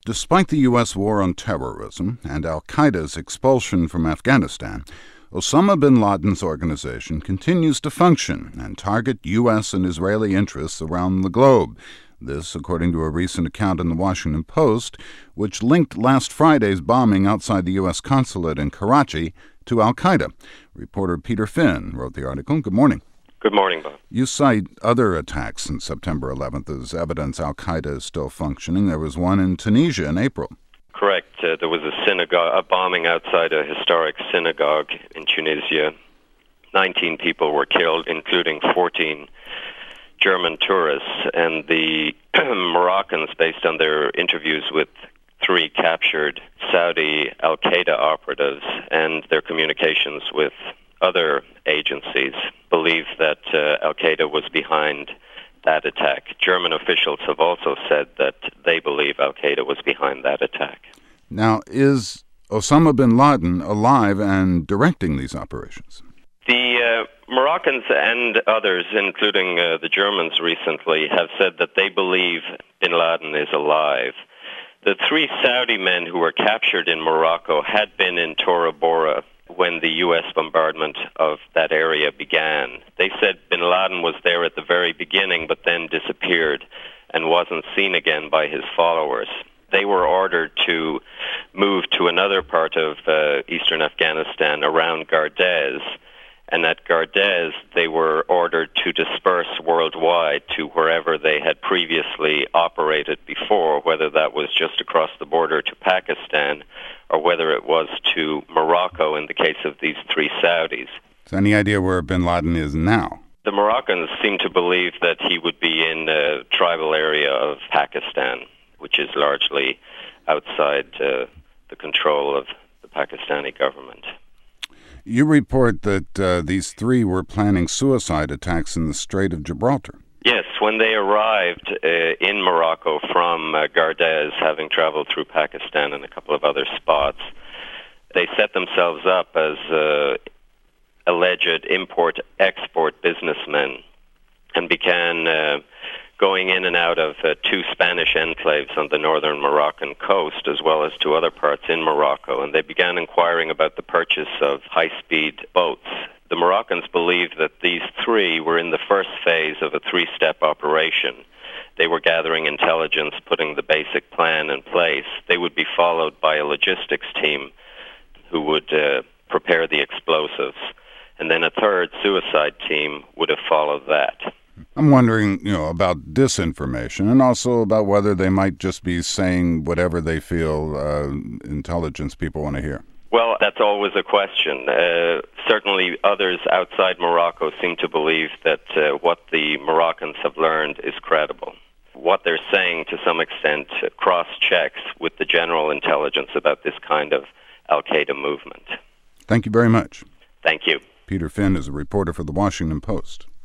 Despite the U.S. war on terrorism and al-Qaeda's expulsion from Afghanistan, Osama bin Laden's organization continues to function and target U.S. and Israeli interests around the globe. This, according to a recent account in the Washington Post, which linked last Friday's bombing outside the U.S. consulate in Karachi to al-Qaeda. Reporter Peter Finn wrote the article. Good morning. Good morning, Bob. You cite other attacks since September 11th as evidence al-Qaeda is still functioning. There was one in Tunisia in April. Correct. There was a bombing outside a historic synagogue in Tunisia. 19 people were killed, including 14 German tourists. And the Moroccans, based on their interviews with 3 captured Saudi al-Qaeda operatives and their communications with other agencies, believe that al-Qaeda was behind that attack. German officials have also said that they believe al-Qaeda was behind that attack. Now, is Osama bin Laden alive and directing these operations? The Moroccans and others, including the Germans recently, have said that they believe bin Laden is alive. The 3 Saudi men who were captured in Morocco had been in Tora Bora when the U.S. bombardment of that area began. They said bin Laden was there at the very beginning but then disappeared and wasn't seen again by his followers. They were ordered to move to another part of eastern Afghanistan around Gardez, and at Gardez they were ordered to disperse worldwide to wherever they had previously operated before, whether that was just across the border to Pakistan or whether it was to Morocco in the case of these 3 Saudis. So any idea where bin Laden is now? The Moroccans seem to believe that he would be in the tribal area of Pakistan, which is largely outside the control of the Pakistani government. You report that these 3 were planning suicide attacks in the Strait of Gibraltar. Yes, when they arrived in Morocco from Gardez, having traveled through Pakistan and a couple of other spots, they set themselves up as alleged import-export businessmen and began going in and out of 2 Spanish enclaves on the northern Moroccan coast, as well as to other parts in Morocco, and they began inquiring about the purchase of high-speed boats. The Moroccans believed that these 3 were in the first phase of a 3-step operation. They were gathering intelligence, putting the basic plan in place. They would be followed by a logistics team who would prepare the explosives, and then a 3rd suicide team would have followed that. I'm wondering, about disinformation and also about whether they might just be saying whatever they feel intelligence people want to hear. Well, that's always a question. Certainly others outside Morocco seem to believe that what the Moroccans have learned is credible. What they're saying, to some extent, cross-checks with the general intelligence about this kind of al-Qaeda movement. Thank you very much. Thank you. Peter Finn is a reporter for the Washington Post.